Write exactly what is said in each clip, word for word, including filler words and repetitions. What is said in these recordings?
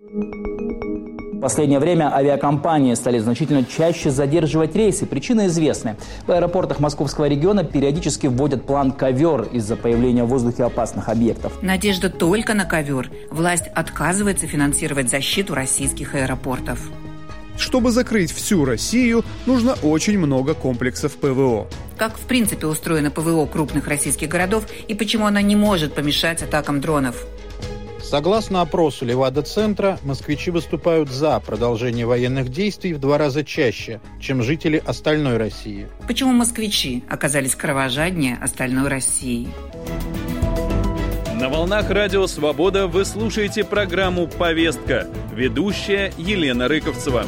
В последнее время авиакомпании стали значительно чаще задерживать рейсы. Причина известна. В аэропортах Московского региона периодически вводят план «Ковер» из-за появления в воздухе опасных объектов. Надежда только на ковер. Власть отказывается финансировать защиту российских аэропортов. Чтобы закрыть всю Россию, нужно очень много комплексов ПВО. Как в принципе устроено ПВО крупных российских городов и почему она не может помешать атакам дронов? Согласно опросу Левада-центра, москвичи выступают за продолжение военных действий в два раза чаще, чем жители остальной России. Почему москвичи оказались кровожаднее остальной России? На волнах радио «Свобода» вы слушаете программу «Повестка». Ведущая Елена Рыковцева.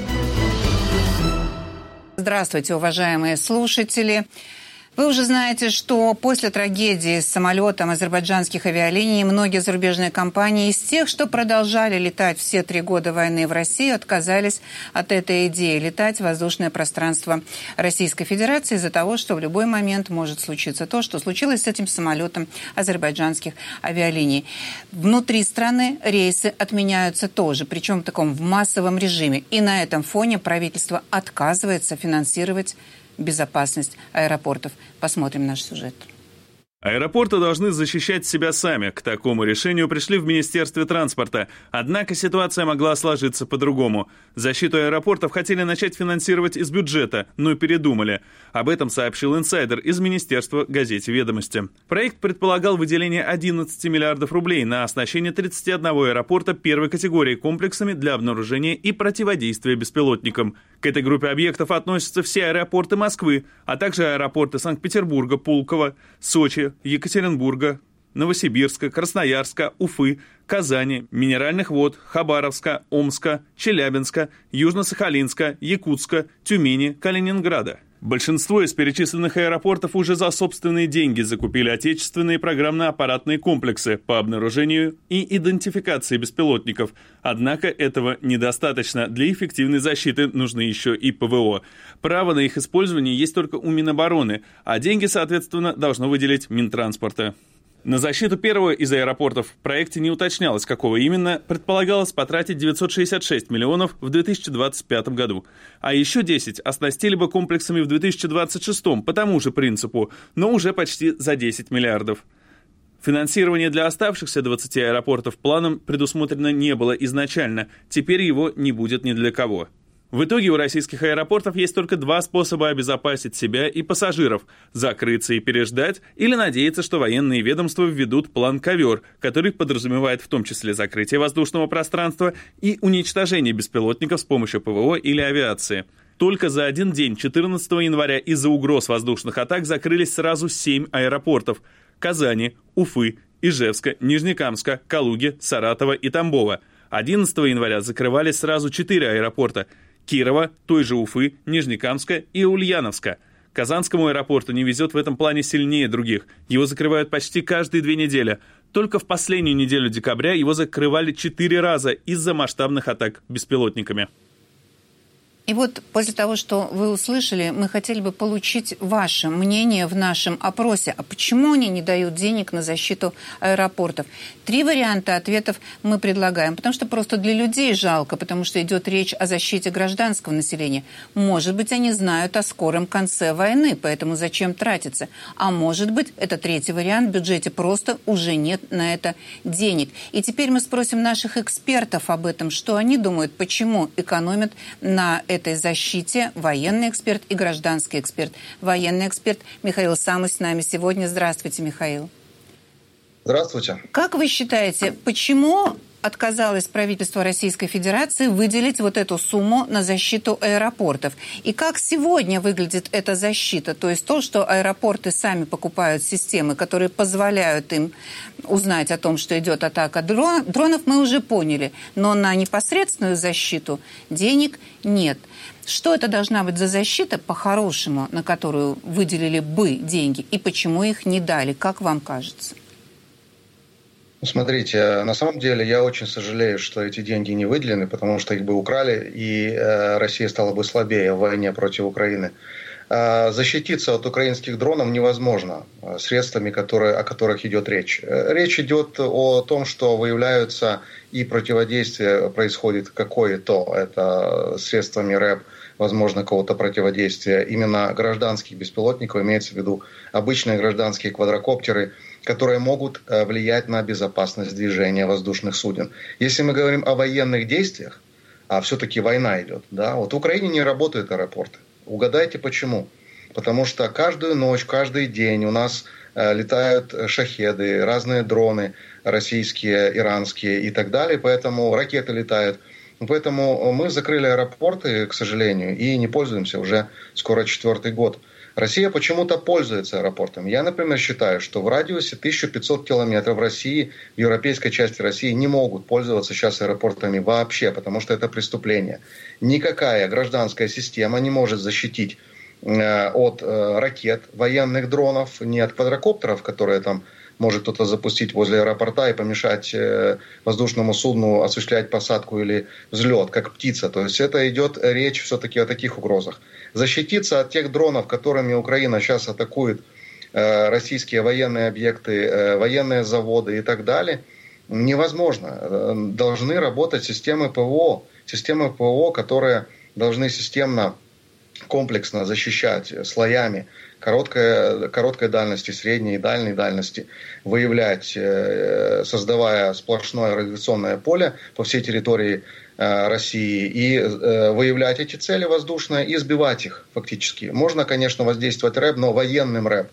Здравствуйте, уважаемые слушатели. Вы уже знаете, что после трагедии с самолетом азербайджанских авиалиний многие зарубежные компании из тех, что продолжали летать все три года войны в Россию, отказались от этой идеи летать в воздушное пространство Российской Федерации из-за того, что в любой момент может случиться то, что случилось с этим самолетом азербайджанских авиалиний. Внутри страны рейсы отменяются тоже, причем в таком в массовом режиме. И на этом фоне правительство отказывается финансировать безопасность аэропортов. Посмотрим наш сюжет. Аэропорты должны защищать себя сами. К такому решению пришли в Министерстве транспорта. Однако ситуация могла сложиться по-другому. Защиту аэропортов хотели начать финансировать из бюджета, но передумали. Об этом сообщил инсайдер из Министерства газете «Ведомости». Проект предполагал выделение одиннадцати миллиардов рублей на оснащение тридцати одного аэропорта первой категории комплексами для обнаружения и противодействия беспилотникам. К этой группе объектов относятся все аэропорты Москвы, а также аэропорты Санкт-Петербурга, Пулково, Сочи, Екатеринбурга, Новосибирска, Красноярска, Уфы, Казани, Минеральных вод, Хабаровска, Омска, Челябинска, Южно-Сахалинска, Якутска, Тюмени, Калининграда. Большинство из перечисленных аэропортов уже за собственные деньги закупили отечественные программно-аппаратные комплексы по обнаружению и идентификации беспилотников. Однако этого недостаточно. Для эффективной защиты нужны еще и ПВО. Право на их использование есть только у Минобороны, а деньги, соответственно, должно выделить Минтранспорта. На защиту первого из аэропортов в проекте не уточнялось, какого именно, предполагалось потратить девятьсот шестьдесят шесть миллионов в две тысячи двадцать пятом году. А еще десять оснастили бы комплексами в две тысячи двадцать шестом по тому же принципу, но уже почти за десять миллиардов. Финансирование для оставшихся двадцати аэропортов планом предусмотрено не было изначально, теперь его не будет ни для кого. В итоге у российских аэропортов есть только два способа обезопасить себя и пассажиров – закрыться и переждать, или надеяться, что военные ведомства введут план «Ковер», который подразумевает в том числе закрытие воздушного пространства и уничтожение беспилотников с помощью ПВО или авиации. Только за один день, четырнадцатого января, из-за угроз воздушных атак закрылись сразу семь аэропортов – Казани, Уфы, Ижевска, Нижнекамска, Калуги, Саратова и Тамбова. одиннадцатого января закрывались сразу четыре аэропорта – Кирова, той же Уфы, Нижнекамска и Ульяновска. Казанскому аэропорту не везет в этом плане сильнее других. Его закрывают почти каждые две недели. Только в последнюю неделю декабря его закрывали четыре раза из-за масштабных атак беспилотниками. И вот после того, что вы услышали, мы хотели бы получить ваше мнение в нашем опросе. А почему они не дают денег на защиту аэропортов? Три варианта ответов мы предлагаем. Потому что просто для людей жалко, потому что идет речь о защите гражданского населения. Может быть, они знают о скором конце войны, поэтому зачем тратиться? А может быть, это третий вариант, в бюджете просто уже нет на это денег. И теперь мы спросим наших экспертов об этом, что они думают, почему экономят на этой защите военный эксперт и гражданский эксперт. Военный эксперт Михаил Самус с нами сегодня. Здравствуйте, Михаил. Здравствуйте. Как вы считаете, почему отказалось правительство Российской Федерации выделить вот эту сумму на защиту аэропортов? И как сегодня выглядит эта защита? То есть то, что аэропорты сами покупают системы, которые позволяют им узнать о том, что идет атака дронов, мы уже поняли. Но на непосредственную защиту денег нет. Что это должна быть за защита, по-хорошему, на которую выделили бы деньги? И почему их не дали, как вам кажется? Смотрите, на самом деле я очень сожалею, что эти деньги не выделены, потому что их бы украли, и э, Россия стала бы слабее в войне против Украины. Защититься от украинских дронов невозможно средствами, которые, о которых идет речь. Речь идет о том, что выявляются и противодействие происходит какое-то, это средствами РЭБ, возможно, какого-то противодействия. Именно гражданских беспилотников, имеется в виду обычные гражданские квадрокоптеры, которые могут влиять на безопасность движения воздушных суден. Если мы говорим о военных действиях, а все-таки война идет, да, вот в Украине не работают аэропорты. Угадайте почему? Потому что каждую ночь, каждый день у нас э, летают шахеды, разные дроны российские, иранские и так далее, поэтому ракеты летают. Поэтому мы закрыли аэропорты, к сожалению, и не пользуемся уже скоро четвертый год. Россия почему-то пользуется аэропортом. Я, например, считаю, что в радиусе тысяча пятьсот километров России, в европейской части России не могут пользоваться сейчас аэропортами вообще, потому что это преступление. Никакая гражданская система не может защитить э, от э, ракет, военных дронов, не от квадрокоптеров, которые там может кто-то запустить возле аэропорта и помешать э, воздушному судну осуществлять посадку или взлет, как птица. То есть это идет речь все-таки о таких угрозах. Защититься от тех дронов, которыми Украина сейчас атакует э, российские военные объекты, э, военные заводы и так далее, невозможно. Должны работать системы ПВО. Системы ПВО, которые должны системно, комплексно защищать слоями короткой, короткой дальности, средней и дальней дальности, выявлять, создавая сплошное радиационное поле по всей территории России и выявлять эти цели воздушные и сбивать их фактически. Можно, конечно, воздействовать РЭБ, но военным РЭБ.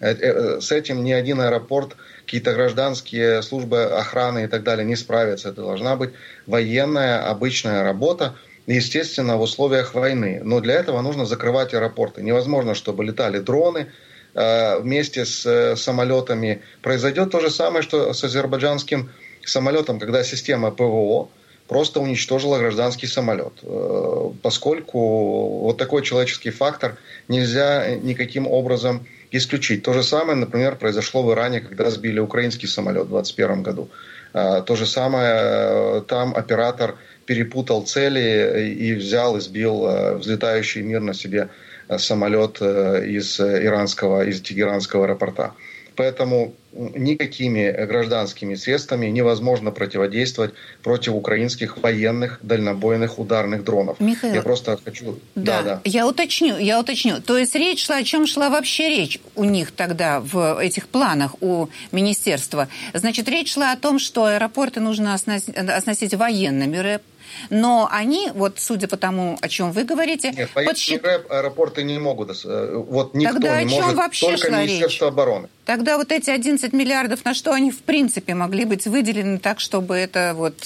С этим ни один аэропорт, какие-то гражданские службы охраны и так далее не справятся. Это должна быть военная обычная работа, естественно, в условиях войны. Но для этого нужно закрывать аэропорты. Невозможно, чтобы летали дроны э, вместе с э, самолетами. Произойдет то же самое, что с азербайджанским самолетом, когда система ПВО просто уничтожила гражданский самолет. Э, поскольку вот такой человеческий фактор нельзя никаким образом исключить. То же самое, например, произошло в Иране, когда сбили украинский самолет в двадцать первом году. Э, то же самое, э, там оператор перепутал цели и взял и сбил взлетающий мирно себе самолет из иранского, из тегеранского аэропорта. Поэтому никакими гражданскими средствами невозможно противодействовать против украинских военных дальнобойных ударных дронов. Михаил, я просто хочу... Да, да, да. Я уточню, я уточню. То есть речь шла, о чем шла вообще речь у них тогда в этих планах у министерства? Значит, речь шла о том, что аэропорты нужно оснастить, оснастить военными РЭП, но они, вот судя по тому, о чем вы говорите... Нет, военный подсчит... рэп аэропорты не могут. Вот никто Тогда не о чем может, вообще только шла Министерство речь? обороны. Тогда вот эти одиннадцать миллиардов, на что они в принципе могли быть выделены так, чтобы это вот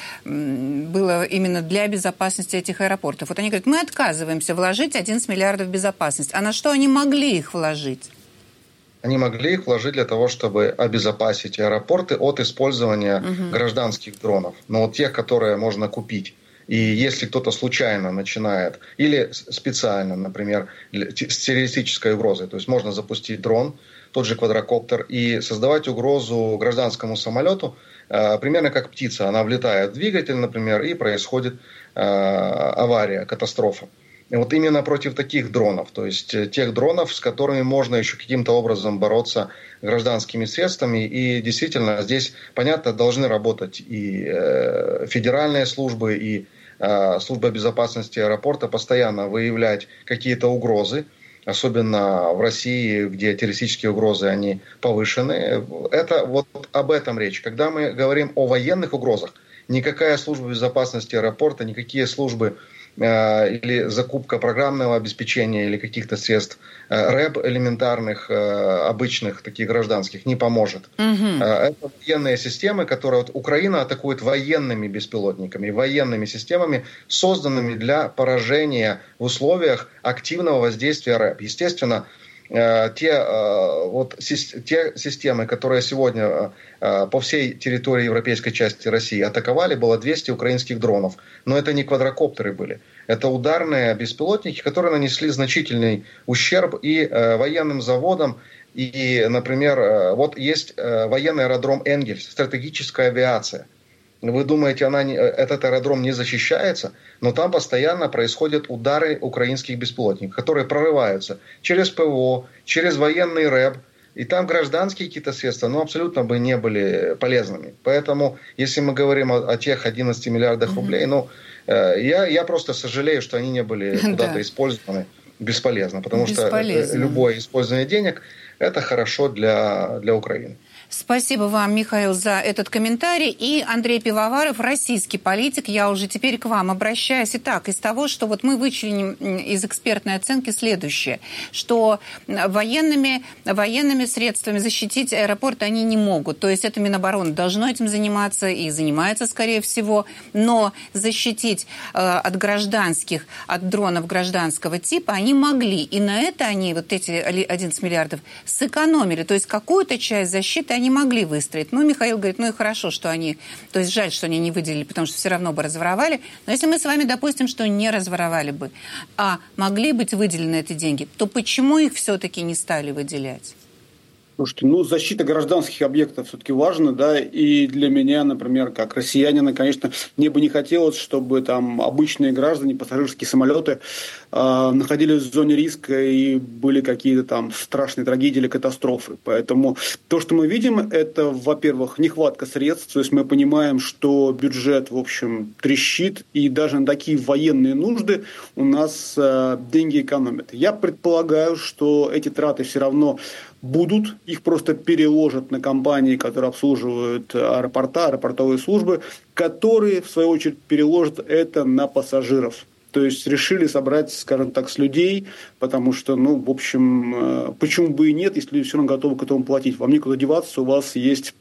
было именно для безопасности этих аэропортов? Вот они говорят, мы отказываемся вложить одиннадцать миллиардов в безопасность. А на что они могли их вложить? Они могли их вложить для того, чтобы обезопасить аэропорты от использования угу. гражданских дронов. Но вот тех, которые можно купить. И если кто-то случайно начинает, или специально, например, с террористической угрозой, то есть можно запустить дрон, тот же квадрокоптер, и создавать угрозу гражданскому самолету, э, примерно как птица. Она влетает в двигатель, например, и происходит э, авария, катастрофа. И вот именно против таких дронов, то есть тех дронов, с которыми можно еще каким-то образом бороться гражданскими средствами. И действительно здесь, понятно, должны работать и э, федеральные службы, и э, служба безопасности аэропорта, постоянно выявлять какие-то угрозы, особенно в России, где террористические угрозы, они повышены. Это вот об этом речь. Когда мы говорим о военных угрозах, никакая служба безопасности аэропорта, никакие службы или закупка программного обеспечения или каких-то средств рэп элементарных, обычных, таких гражданских, не поможет. Угу. Это военные системы, которые вот Украина атакует военными беспилотниками, военными системами, созданными для поражения в условиях активного воздействия рэп. Естественно, те, вот, те системы, которые сегодня по всей территории европейской части России атаковали, было двести украинских дронов. Но это не квадрокоптеры были. Это ударные беспилотники, которые нанесли значительный ущерб и военным заводам. И, например, вот есть военный аэродром Энгельс, стратегическая авиация. Вы думаете, она не, этот аэродром не защищается? Но там постоянно происходят удары украинских беспилотников, которые прорываются через ПВО, через военный РЭБ. И там гражданские какие-то средства, ну, абсолютно бы не были полезными. Поэтому, если мы говорим о, о тех одиннадцати миллиардах рублей, ну, э, я, я просто сожалею, что они не были куда-то да. использованы бесполезно. Потому бесполезно. Что любое использование денег – это хорошо для, для Украины. Спасибо вам, Михаил, за этот комментарий. И Андрей Пивоваров, российский политик. Я уже теперь к вам обращаюсь. Итак, из того, что вот мы вычленим из экспертной оценки следующее, что военными, военными средствами защитить аэропорт они не могут. То есть это Минобороны должно этим заниматься и занимается, скорее всего. Но защитить э, от гражданских, от дронов гражданского типа они могли. И на это они, вот эти одиннадцать миллиардов, сэкономили. То есть какую-то часть защиты они могли выстроить. Ну, Михаил говорит, ну и хорошо, что они... То есть жаль, что они не выделили, потому что все равно бы разворовали. Но если мы с вами допустим, что не разворовали бы, а могли быть выделены эти деньги, то почему их все-таки не стали выделять? Слушайте, ну, защита гражданских объектов все-таки важна, да, и для меня, например, как россиянина, конечно, мне бы не хотелось, чтобы там обычные граждане, пассажирские самолеты э, находились в зоне риска и были какие-то там страшные трагедии или катастрофы. Поэтому то, что мы видим, это, во-первых, нехватка средств, то есть мы понимаем, что бюджет, в общем, трещит, и даже на такие военные нужды у нас э, деньги экономят. Я предполагаю, что эти траты все равно будут, их просто переложат на компании, которые обслуживают аэропорта, аэропортовые службы, которые, в свою очередь, переложат это на пассажиров. То есть решили собрать, скажем так, с людей, потому что, ну, в общем, почему бы и нет, если люди все равно готовы к этому платить. Вам некуда деваться, у вас есть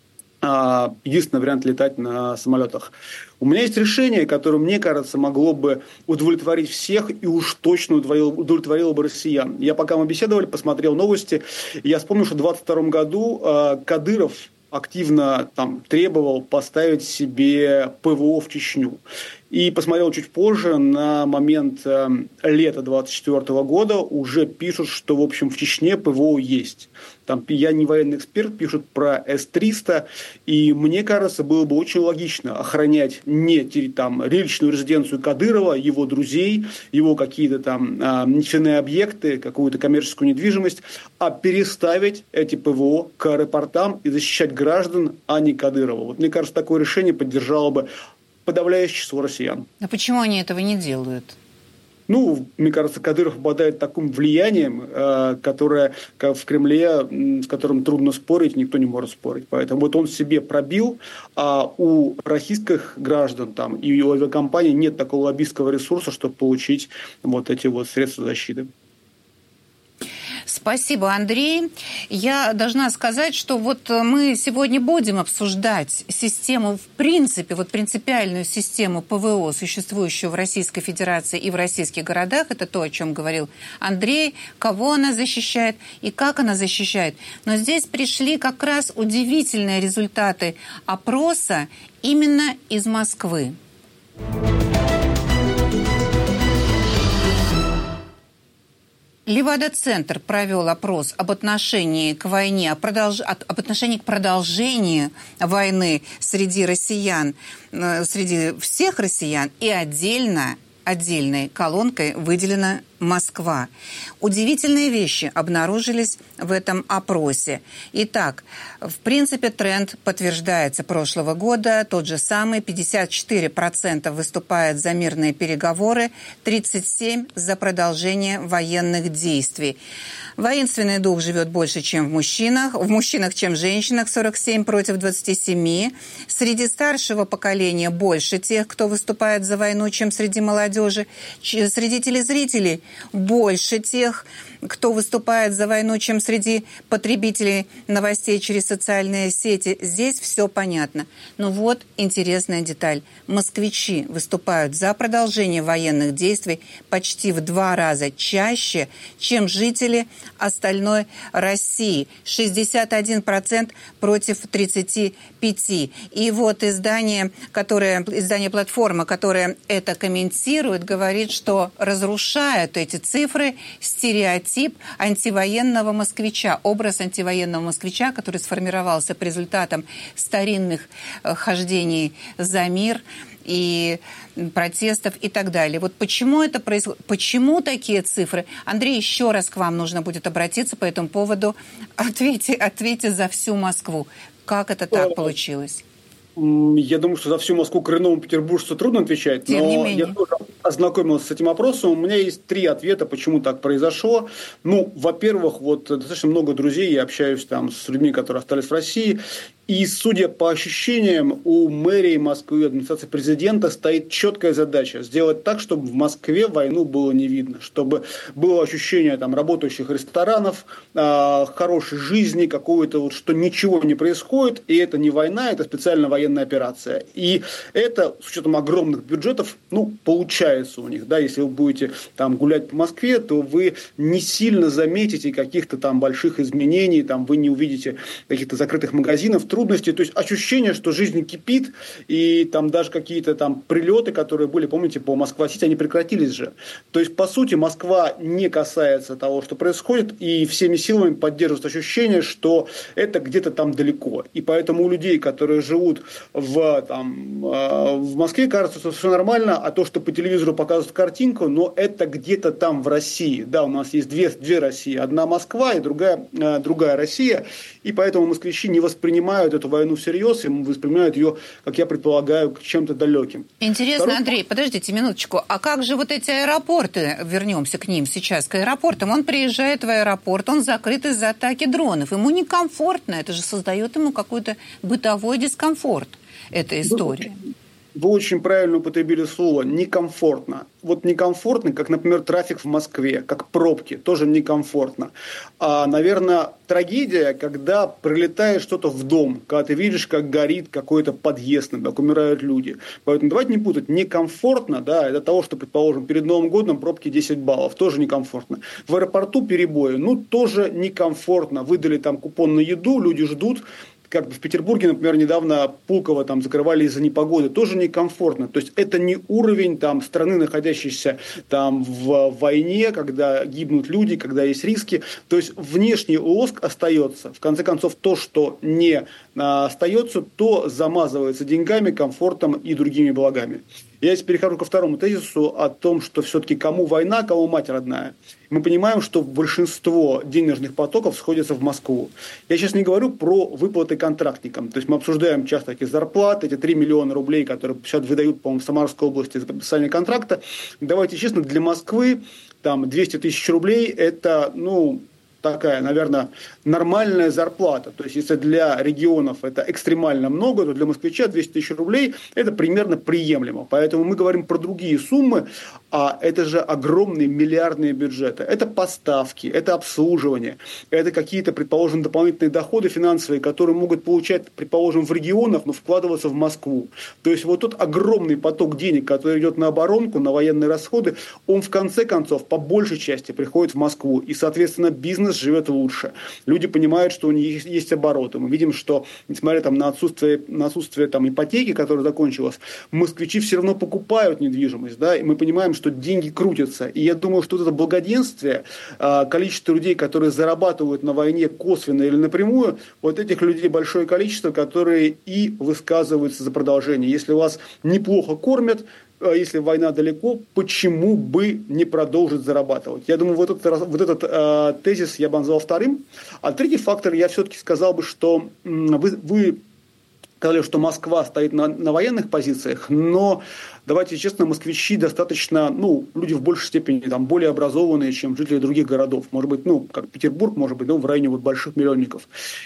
а, единственный вариант летать на самолетах. У меня есть решение, которое, мне кажется, могло бы удовлетворить всех и уж точно удовлетворило, удовлетворило бы россиян. Я, пока мы беседовали, посмотрел новости, и я вспомнил, что в двадцать втором году э, Кадыров активно там требовал поставить себе ПВО в Чечню. И посмотрел чуть позже, на момент э, лета двадцать четвёртого года уже пишут, что, в общем, в Чечне ПВО есть. Там, я не военный эксперт, пишут про эс триста, и мне кажется, было бы очень логично охранять не там, личную резиденцию Кадырова, его друзей, его какие-то там э, нефтяные объекты, какую-то коммерческую недвижимость, а переставить эти ПВО к аэропортам и защищать граждан, а не Кадырова. Вот, мне кажется, такое решение поддержало бы подавляющее число россиян. А почему они этого не делают? Ну, мне кажется, Кадыров обладает таким влиянием, э, которое как в Кремле, с которым трудно спорить, никто не может спорить. Поэтому вот он себе пробил, а у российских граждан там, и у авиакомпаний нет такого лоббистского ресурса, чтобы получить вот эти вот средства защиты. Спасибо, Андрей. Я должна сказать, что вот мы сегодня будем обсуждать систему, в принципе, вот принципиальную систему ПВО, существующую в Российской Федерации и в российских городах. Это то, о чем говорил Андрей, кого она защищает и как она защищает. Но здесь пришли как раз удивительные результаты опроса именно из Москвы. Левада-центр провел опрос об отношении к войне, продолж... об отношении к продолжению войны среди россиян, среди всех россиян, и отдельно, отдельной колонкой выделена Москва. Удивительные вещи обнаружились в этом опросе. Итак, в принципе, тренд подтверждается прошлого года. Тот же самый. пятьдесят четыре процента выступают за мирные переговоры, тридцать семь процентов за продолжение военных действий. Воинственный дух живет больше, чем в мужчинах. В мужчинах, чем в женщинах, сорок семь против двадцати семи. Среди старшего поколения больше тех, кто выступает за войну, чем среди молодежи. Среди телезрителей больше тех, кто выступает за войну, чем среди потребителей новостей через социальные сети. Здесь все понятно. Но вот интересная деталь. Москвичи выступают за продолжение военных действий почти в два раза чаще, чем жители остальной России. шестьдесят один процент против тридцати пяти процентов. И вот издание, которое, издание «Платформа», которое это комментирует, говорит, что разрушают эти цифры, стереотип антивоенного москвича, образ антивоенного москвича, который сформировался по результатам старинных хождений за мир и протестов и так далее. Вот почему это происходит, почему такие цифры? Андрей, еще раз к вам нужно будет обратиться по этому поводу. Ответьте, ответьте за всю Москву. Как это так получилось? Я думаю, что за всю Москву коренному петербуржцу трудно отвечать, Тем но я тоже ознакомился с этим опросом. У меня есть три ответа, почему так произошло. Ну, во-первых, вот достаточно много друзей, я общаюсь там с людьми, которые остались в России, и, судя по ощущениям, у мэрии Москвы, администрации президента стоит четкая задача сделать так, чтобы в Москве войну было не видно, чтобы было ощущение там, работающих ресторанов, э, хорошей жизни, какого-то вот, что ничего не происходит, и это не война, это специальная военная операция. И это, с учетом огромных бюджетов, ну, получается у них, да, если вы будете там гулять по Москве, то вы не сильно заметите каких-то там больших изменений, там вы не увидите каких-то закрытых магазинов, трудности, то есть ощущение, что жизнь кипит, и там даже какие-то там прилеты, которые были, помните, по Москва-Сити, они прекратились же. То есть, по сути, Москва не касается того, что происходит, и всеми силами поддерживает ощущение, что это где-то там далеко. И поэтому у людей, которые живут в, там, в Москве, кажется, что все нормально, а то, что по телевизору показывают картинку, но это где-то там в России. Да, у нас есть две, две России. Одна Москва и другая, другая Россия, и поэтому москвичи не воспринимают эту войну всерьез и воспринимают ее, как я предполагаю, чем-то далеким. Интересно, Второй... Андрей, подождите минуточку. А как же вот эти аэропорты, вернемся к ним сейчас, к аэропортам? Он приезжает в аэропорт, он закрыт из-за атаки дронов. Ему некомфортно, это же создает ему какой-то бытовой дискомфорт, эта история. Вы очень правильно употребили слово «некомфортно». Вот некомфортно, как, например, трафик в Москве, как пробки, тоже некомфортно. А, наверное, трагедия, когда прилетает что-то в дом, когда ты видишь, как горит какой-то подъезд, как умирают люди. Поэтому давайте не путать. Некомфортно, да, это того, что, предположим, перед Новым годом пробки десять баллов, тоже некомфортно. В аэропорту перебои, ну, тоже некомфортно. Выдали там купон на еду, люди ждут. Как в Петербурге, например, недавно Пулково там закрывали из-за непогоды, тоже некомфортно. То есть это не уровень там, страны, находящейся там, в войне, когда гибнут люди, когда есть риски. То есть внешний лоск остается. В конце концов, то, что не а, остается, то замазывается деньгами, комфортом и другими благами. Я сейчас перехожу ко второму тезису о том, что все-таки кому война, кому мать родная. Мы понимаем, что большинство денежных потоков сходится в Москву. Я сейчас не говорю про выплаты контрактникам. То есть мы обсуждаем часто эти зарплаты, эти три миллиона рублей, которые сейчас выдают, по-моему, в Самарской области за подписание контракта. Давайте честно, для Москвы там двести тысяч рублей – это, ну, такая, наверное, нормальная зарплата. То есть, если для регионов это экстремально много, то для москвича двести тысяч рублей – это примерно приемлемо. Поэтому мы говорим про другие суммы, а это же огромные миллиардные бюджеты. Это поставки, это обслуживание, это какие-то, предположим, дополнительные доходы финансовые, которые могут получать, предположим, в регионах, но вкладываться в Москву. То есть, вот тот огромный поток денег, который идет на оборонку, на военные расходы, он в конце концов, по большей части, приходит в Москву. И, соответственно, бизнес живет лучше. Люди понимают, что у них есть обороты. Мы видим, что, несмотря там, на отсутствие, на отсутствие там, ипотеки, которая закончилась, москвичи все равно покупают недвижимость. Да? И мы понимаем, что деньги крутятся. И я думаю, что вот это благоденствие, количество людей, которые зарабатывают на войне косвенно или напрямую, вот этих людей большое количество, которые и высказываются за продолжение. Если вас неплохо кормят, если война далеко, почему бы не продолжить зарабатывать? Я думаю, вот этот, вот этот э, тезис я бы назвал вторым. А третий фактор, я все-таки сказал бы, что вы, вы сказали, что Москва стоит на, на военных позициях, но давайте честно, москвичи достаточно, ну, люди в большей степени там, более образованные, чем жители других городов. Может быть, ну, как Петербург, может быть, ну, в районе вот больших миллионников.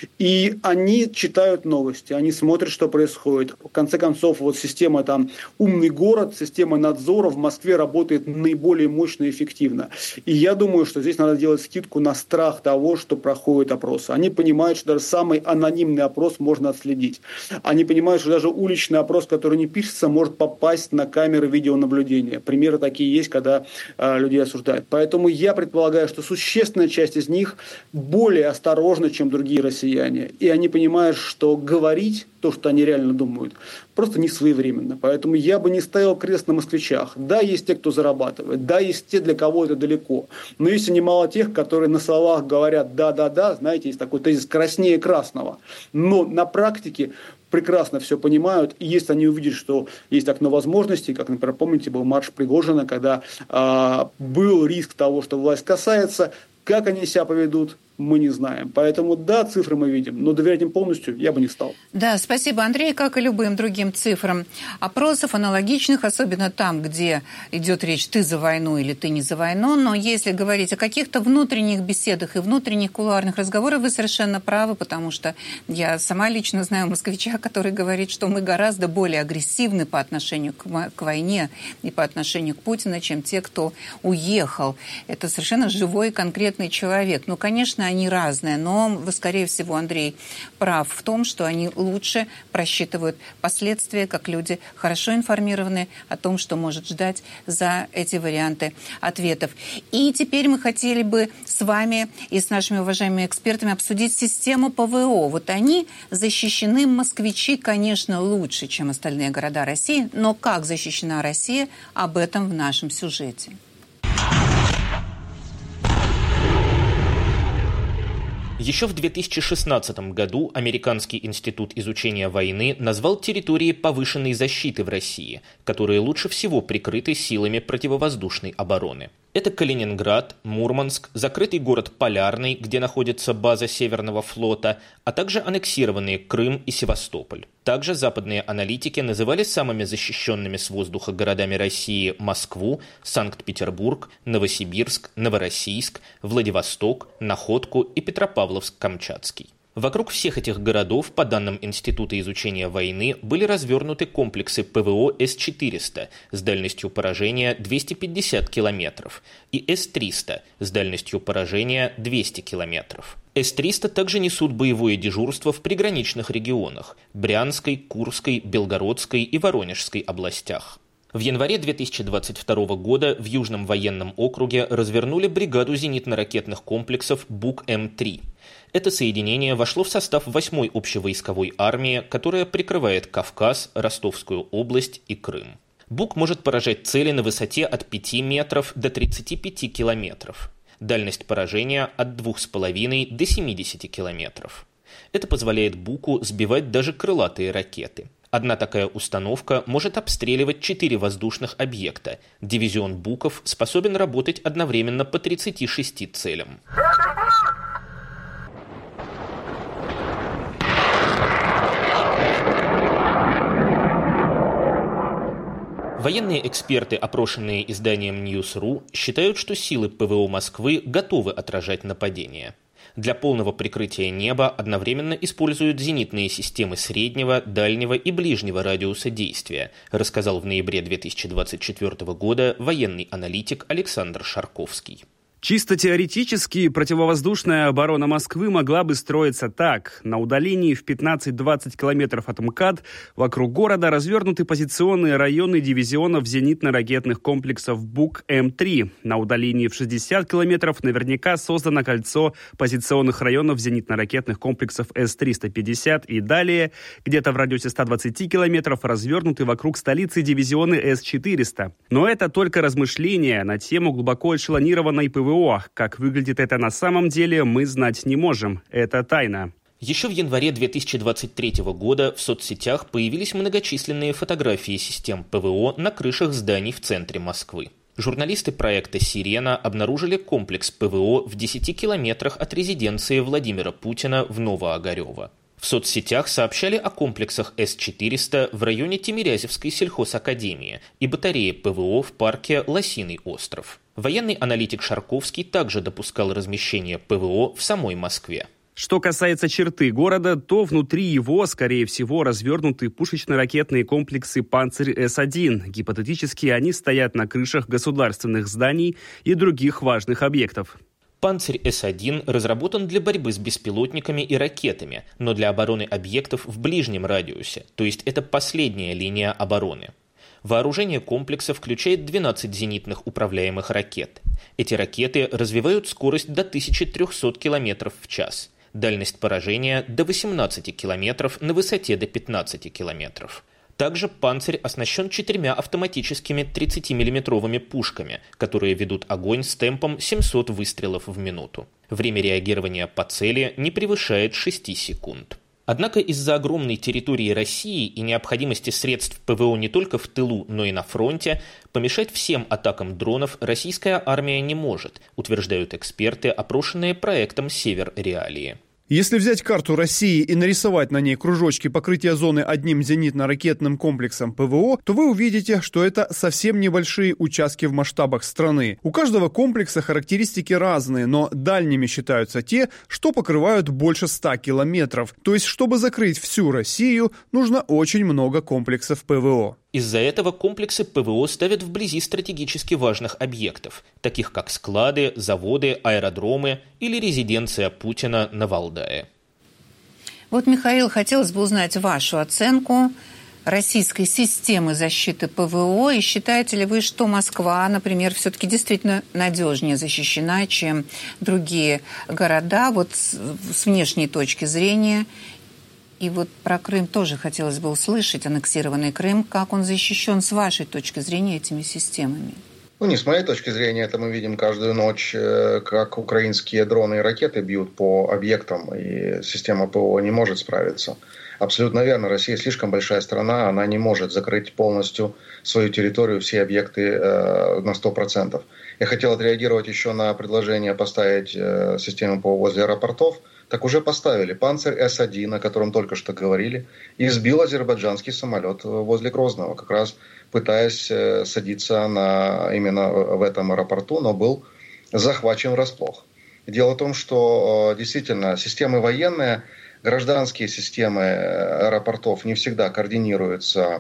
И они читают новости, они смотрят, что происходит. В конце концов, вот система там «Умный город», система надзора в Москве работает наиболее мощно и эффективно. И я думаю, что здесь надо делать скидку на страх того, что проходит опросы. Они понимают, что даже самый анонимный опрос можно отследить. Они понимают, что даже уличный опрос, который не пишется, может попасть на камеры видеонаблюдения. Примеры такие есть, когда э, людей осуждают. Поэтому я предполагаю, что существенная часть из них более осторожна, чем другие россияне. И они понимают, что говорить то, то, что они реально думают, просто не своевременно. Поэтому я бы не ставил крест на москвичах. Да, есть те, кто зарабатывает, да, есть те, для кого это далеко. Но есть и немало тех, которые на словах говорят «да-да-да», знаете, есть такой тезис «краснее красного». Но на практике прекрасно все понимают, и если они увидят, что есть окно возможностей, как, например, помните, был марш Пригожина, когда а, был риск того, что власть касается, как они себя поведут, мы не знаем. Поэтому, да, цифры мы видим, но доверять им полностью я бы не стал. Да, спасибо, Андрей. Как и любым другим цифрам опросов аналогичных, особенно там, где идет речь «ты за войну» или «ты не за войну», но если говорить о каких-то внутренних беседах и внутренних кулуарных разговорах, вы совершенно правы, потому что я сама лично знаю москвича, который говорит, что мы гораздо более агрессивны по отношению к войне и по отношению к Путину, чем те, кто уехал. Это совершенно живой, конкретный человек. Ну, конечно, они разные, но вы, скорее всего, Андрей прав в том, что они лучше просчитывают последствия, как люди хорошо информированы о том, что может ждать за эти варианты ответов. И теперь мы хотели бы с вами и с нашими уважаемыми экспертами обсудить систему ПВО. Вот они защищены, москвичи, конечно, лучше, чем остальные города России, но как защищена Россия, об этом в нашем сюжете. Еще в две тысячи шестнадцатом году Американский институт изучения войны назвал территории повышенной защиты в России, которые лучше всего прикрыты силами противовоздушной обороны. Это Калининград, Мурманск, закрытый город Полярный, где находится база Северного флота, а также аннексированные Крым и Севастополь. Также западные аналитики называли самыми защищенными с воздуха городами России Москву, Санкт-Петербург, Новосибирск, Новороссийск, Владивосток, Находку и Петропавловск-Камчатский. Вокруг всех этих городов, по данным Института изучения войны, были развернуты комплексы ПВО С четыреста с дальностью поражения двести пятьдесят километров и С триста с дальностью поражения двести километров. С триста также несут боевое дежурство в приграничных регионах – Брянской, Курской, Белгородской и Воронежской областях. В январе две тысячи двадцать второго года в Южном военном округе развернули бригаду зенитно-ракетных комплексов Бук М три. Это соединение вошло в состав восьмой общевойсковой армии, которая прикрывает Кавказ, Ростовскую область и Крым. Бук может поражать цели на высоте от пяти метров до тридцати пяти километров. Дальность поражения от двух с половиной до семидесяти километров. Это позволяет Буку сбивать даже крылатые ракеты. Одна такая установка может обстреливать четыре воздушных объекта. Дивизион Буков способен работать одновременно по тридцати шести целям. Военные эксперты, опрошенные изданием News.ru, считают, что силы ПВО Москвы готовы отражать нападения. Для полного прикрытия неба одновременно используют зенитные системы среднего, дальнего и ближнего радиуса действия, рассказал в ноябре две тысячи двадцать четвёртого года военный аналитик Александр Шарковский. Чисто теоретически противовоздушная оборона Москвы могла бы строиться так. На удалении в пятнадцать-двадцать километров от МКАД вокруг города развернуты позиционные районы дивизионов зенитно-ракетных комплексов Бук М три. На удалении в шестьдесят километров наверняка создано кольцо позиционных районов зенитно-ракетных комплексов С триста пятьдесят и далее, где-то в радиусе ста двадцати километров, развернуты вокруг столицы дивизионы С четыреста. Но это только размышления на тему глубоко эшелонированной ПВО. Как выглядит это на самом деле, мы знать не можем. Это тайна. Еще в январе две тысячи двадцать третьего года в соцсетях появились многочисленные фотографии систем ПВО на крышах зданий в центре Москвы. Журналисты проекта «Сирена» обнаружили комплекс ПВО в десяти километрах от резиденции Владимира Путина в Новоогарево. В соцсетях сообщали о комплексах С четыреста в районе Тимирязевской сельхозакадемии и батареи ПВО в парке Лосиный остров. Военный аналитик Шарковский также допускал размещение ПВО в самой Москве. Что касается черты города, то внутри его, скорее всего, развернуты пушечно-ракетные комплексы «Панцирь С один». Гипотетически они стоят на крышах государственных зданий и других важных объектов. «Панцирь С один» разработан для борьбы с беспилотниками и ракетами, но для обороны объектов в ближнем радиусе, то есть это последняя линия обороны. Вооружение комплекса включает двенадцать зенитных управляемых ракет. Эти ракеты развивают скорость до тысячи трехсот километров в час. Дальность поражения до восемнадцати километров на высоте до пятнадцати километров. Также «Панцирь» оснащен четырьмя автоматическими тридцатимиллиметровыми пушками, которые ведут огонь с темпом семьсот выстрелов в минуту. Время реагирования по цели не превышает шести секунд. Однако из-за огромной территории России и необходимости средств ПВО не только в тылу, но и на фронте, помешать всем атакам дронов российская армия не может, утверждают эксперты, опрошенные проектом «Север Реалии». Если взять карту России и нарисовать на ней кружочки покрытия зоны одним зенитно-ракетным комплексом ПВО, то вы увидите, что это совсем небольшие участки в масштабах страны. У каждого комплекса характеристики разные, но дальними считаются те, что покрывают больше ста километров. То есть, чтобы закрыть всю Россию, нужно очень много комплексов ПВО. Из-за этого комплексы ПВО ставят вблизи стратегически важных объектов, таких как склады, заводы, аэродромы или резиденция Путина на Валдае. Вот, Михаил, хотелось бы узнать вашу оценку российской системы защиты ПВО. И считаете ли вы, что Москва, например, все-таки действительно надежнее защищена, чем другие города, вот с внешней точки зрения? И вот про Крым тоже хотелось бы услышать, аннексированный Крым, как он защищен с вашей точки зрения этими системами? Ну, не с моей точки зрения, это мы видим каждую ночь, как украинские дроны и ракеты бьют по объектам, и система ПВО не может справиться. Абсолютно верно, Россия слишком большая страна, она не может закрыть полностью свою территорию, все объекты э, на сто процентов. Я хотел отреагировать еще на предложение поставить э, систему ПВО возле аэропортов. Так уже поставили. «Панцирь С один», о котором только что говорили, и сбил азербайджанский самолет возле Грозного, как раз пытаясь э, садиться на, именно в этом аэропорту, но был захвачен врасплох. Дело в том, что э, действительно системы военные, гражданские системы аэропортов не всегда координируются,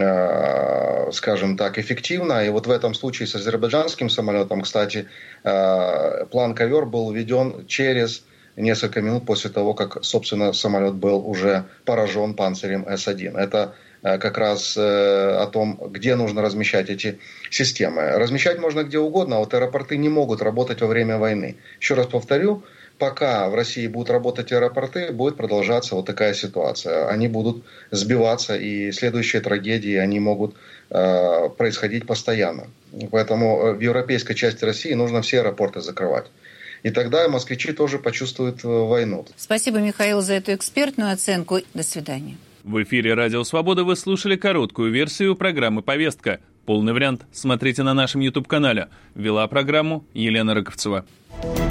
э, скажем так, эффективно. И вот в этом случае с азербайджанским самолетом, кстати, э, план «Ковер» был введен через несколько минут после того, как, собственно, самолет был уже поражен «Панцирем С один». Это э, как раз э, о том, где нужно размещать эти системы. Размещать можно где угодно, а вот аэропорты не могут работать во время войны. Еще раз повторю, пока в России будут работать аэропорты, будет продолжаться вот такая ситуация. Они будут сбиваться, и следующие трагедии, они могут э, происходить постоянно. Поэтому в европейской части России нужно все аэропорты закрывать. И тогда москвичи тоже почувствуют войну. Спасибо, Михаил, за эту экспертную оценку. До свидания. В эфире «Радио Свобода» вы слушали короткую версию программы «Повестка». Полный вариант смотрите на нашем YouTube-канале. Вела программу Елена Рыковцева.